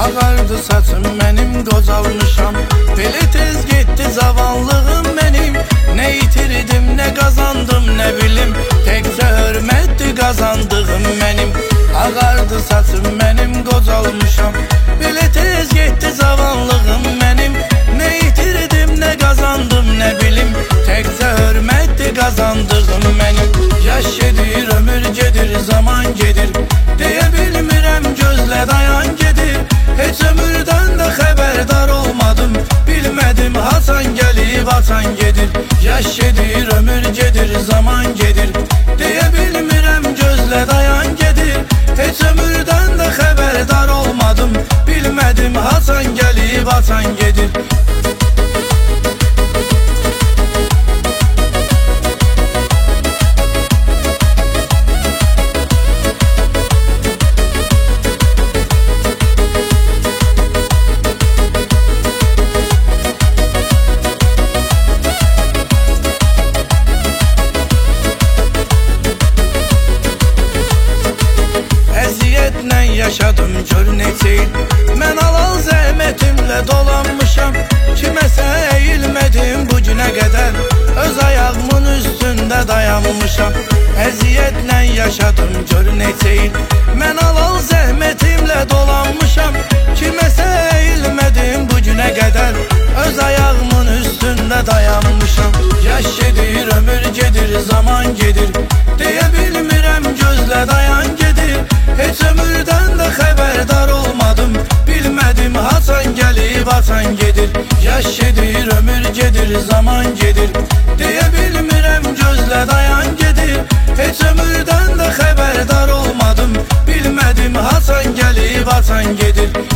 Ağardı saçım benim, qocalmışam. Belə tez getdi zavallığım benim. Ne itirdim, ne kazandım, ne bilim. Tekcə hörmətdi kazandığım benim. Ağardı saçım benim, qocalmışam. Belə tez getdi zavallığım benim. Ne itirdim, ne kazandım, ne bilim. Tekcə hörmətdi kazandığım benim. Yaş gedir, ömür gedir, zaman gedir. Deyə bilmirəm, gözlə dayan gedir. Heç ömürdən də xəbərdar olmadım. Bilmədim, haçan gəlib, haçan gedir. Yaş gedir, ömür gedir, zaman gedir. Deyə bilmirəm, gözlə dayan gedir. Heç ömürdən də xəbərdar olmadım. Bilmədim, haçan gəlib, haçan gedir. Yaşadım gör neçə il. Mən halal zəhmətimlə dolanmışam. Kiməsə əyilmədim bu günə qədər. Öz ayağımın üstündə dayanmışam. Əziyyətlə yaşadım gör neçə il. Mən halal zəhmətimlə dolanmışam. Kiməsə əyilmədim bu günə qədər. Öz ayağımın üstündə dayanmışam. Yaş gedir, ömür gedir, zaman gedir. Deyə bilmirəm, gözlə dayan gedir. Heç ömürdən də xəbərdar olmadım. Bilmədim, haçan gəlib, haçan gedir. Yaş gedir, ömür gedir, zaman gedir. Deyə bilmirəm, gözlə dayan gedir. Heç ömürdən də xəbərdar olmadım. Bilmədim, haçan gəlib, haçan gedir.